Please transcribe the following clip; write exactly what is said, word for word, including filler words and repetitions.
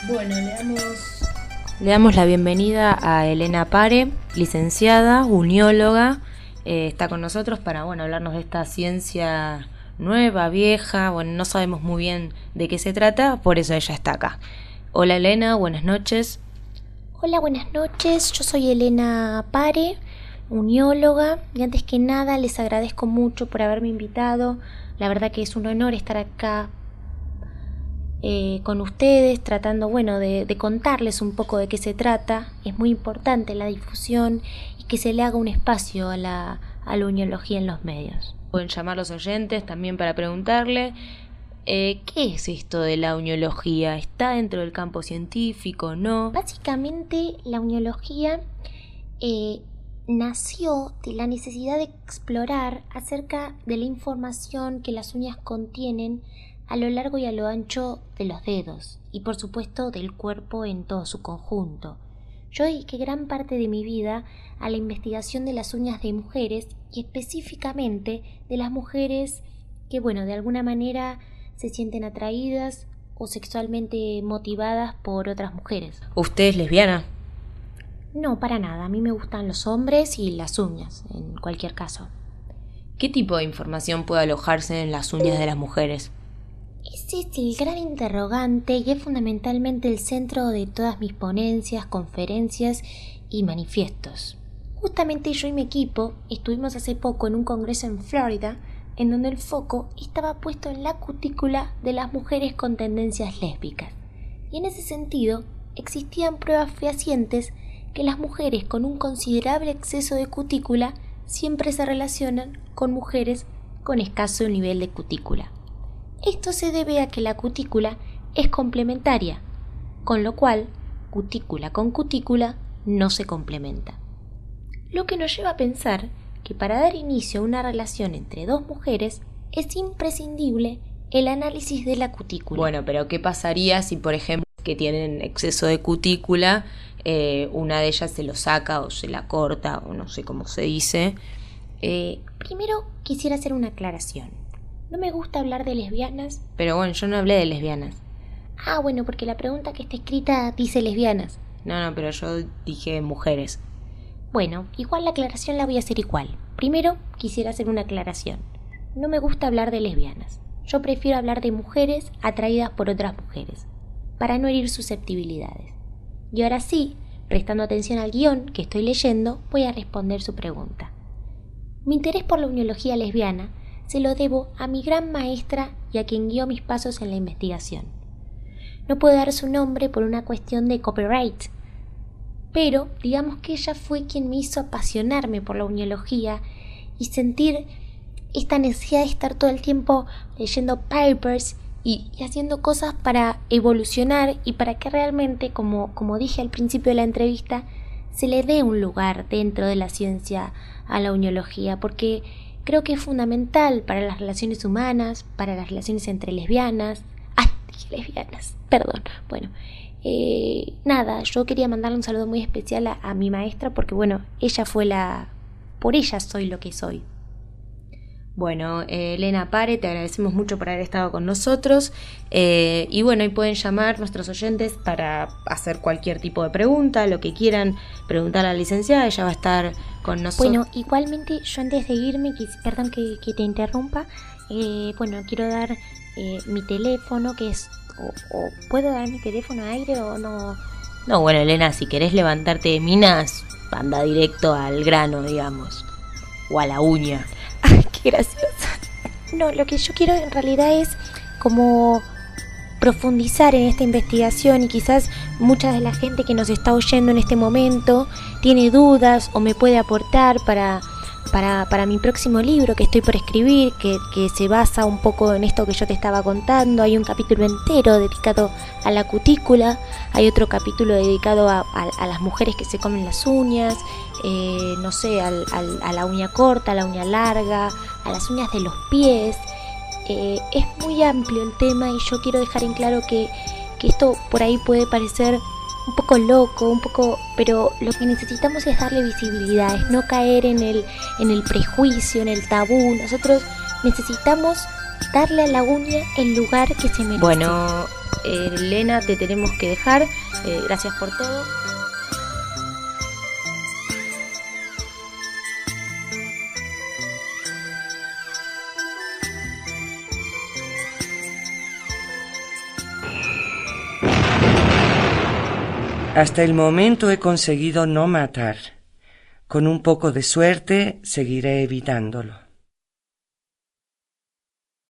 Bueno, le damos, le damos la bienvenida a Elena Pare, licenciada, unióloga. Eh, está con nosotros para bueno, hablarnos de esta ciencia nueva, vieja. Bueno, no sabemos muy bien de qué se trata, por eso ella está acá. Hola Elena, buenas noches. Hola, buenas noches. Yo soy Elena Pare, unióloga. Y antes que nada les agradezco mucho por haberme invitado. La verdad que es un honor estar acá eh, con ustedes, tratando bueno de, de contarles un poco de qué se trata. Es muy importante la difusión y que se le haga un espacio a la, a la uniología en los medios. Pueden llamar los oyentes también para preguntarle eh, ¿qué es esto de la uniología? ¿Está dentro del campo científico? ¿No? Básicamente la uniología eh, nació de la necesidad de explorar acerca de la información que las uñas contienen a lo largo y a lo ancho de los dedos y por supuesto del cuerpo en todo su conjunto. Yo dediqué gran parte de mi vida a la investigación de las uñas de mujeres y específicamente de las mujeres que, bueno, de alguna manera se sienten atraídas o sexualmente motivadas por otras mujeres. ¿Usted es lesbiana? No, para nada. A mí me gustan los hombres y las uñas, en cualquier caso. ¿Qué tipo de información puede alojarse en las uñas de las mujeres? Ese es el gran interrogante y es fundamentalmente el centro de todas mis ponencias, conferencias y manifiestos. Justamente yo y mi equipo estuvimos hace poco en un congreso en Florida en donde el foco estaba puesto en la cutícula de las mujeres con tendencias lésbicas. Y en ese sentido existían pruebas fehacientes que las mujeres con un considerable exceso de cutícula siempre se relacionan con mujeres con escaso nivel de cutícula. Esto se debe a que la cutícula es complementaria, con lo cual cutícula con cutícula no se complementa. Lo que nos lleva a pensar que para dar inicio a una relación entre dos mujeres es imprescindible el análisis de la cutícula. Bueno, pero ¿qué pasaría si, por ejemplo, que tienen exceso de cutícula, eh, una de ellas se lo saca o se la corta o no sé cómo se dice? Eh, primero quisiera hacer una aclaración. No me gusta hablar de lesbianas. Pero bueno, yo no hablé de lesbianas. Ah, bueno, porque la pregunta que está escrita dice lesbianas. No, no, pero yo dije mujeres. Bueno, igual la aclaración la voy a hacer igual. Primero, quisiera hacer una aclaración. No me gusta hablar de lesbianas. Yo prefiero hablar de mujeres atraídas por otras mujeres, para no herir susceptibilidades. Y ahora sí, prestando atención al guión que estoy leyendo, voy a responder su pregunta. Mi interés por la uniología lesbiana se lo debo a mi gran maestra y a quien guió mis pasos en la investigación. No puedo dar su nombre por una cuestión de copyright, pero digamos que ella fue quien me hizo apasionarme por la uniología y sentir esta necesidad de estar todo el tiempo leyendo papers y, y haciendo cosas para evolucionar y para que realmente, como, como dije al principio de la entrevista, se le dé un lugar dentro de la ciencia a la uniología, porque creo que es fundamental para las relaciones humanas, para las relaciones entre lesbianas. ¡Ay, dije lesbianas! Perdón. Bueno, eh, nada, yo quería mandarle un saludo muy especial a, a mi maestra porque, bueno, ella fue la... Por ella soy lo que soy. Bueno, eh, Elena Pare, te agradecemos mucho por haber estado con nosotros. Eh, y bueno, y pueden llamar nuestros oyentes para hacer cualquier tipo de pregunta, lo que quieran preguntar a la licenciada, ella va a estar con nosotros. Bueno, igualmente yo antes de irme, quis, perdón que, que te interrumpa, eh, bueno, quiero dar eh, mi teléfono, que es, o, o puedo dar mi teléfono a aire o no. No, bueno, Elena, si querés levantarte de minas, anda directo al grano, digamos, o a la uña. Ay, qué gracioso. No, lo que yo quiero en realidad es como profundizar en esta investigación y quizás mucha de la gente que nos está oyendo en este momento tiene dudas o me puede aportar para, para, para mi próximo libro que estoy por escribir, que, que se basa un poco en esto que yo te estaba contando. Hay un capítulo entero dedicado a la cutícula, hay otro capítulo dedicado a, a, a las mujeres que se comen las uñas, eh, no sé, al, al, a la uña corta, a la uña larga, a las uñas de los pies. Eh, es muy amplio el tema y yo quiero dejar en claro que, que esto por ahí puede parecer un poco loco, un poco, pero lo que necesitamos es darle visibilidad, es no caer en el, en el prejuicio, en el tabú. Nosotros necesitamos darle a la uña el lugar que se merece. Bueno, Eh, Elena, te tenemos que dejar. Eh, gracias por todo. Hasta el momento he conseguido no matar. Con un poco de suerte seguiré evitándolo.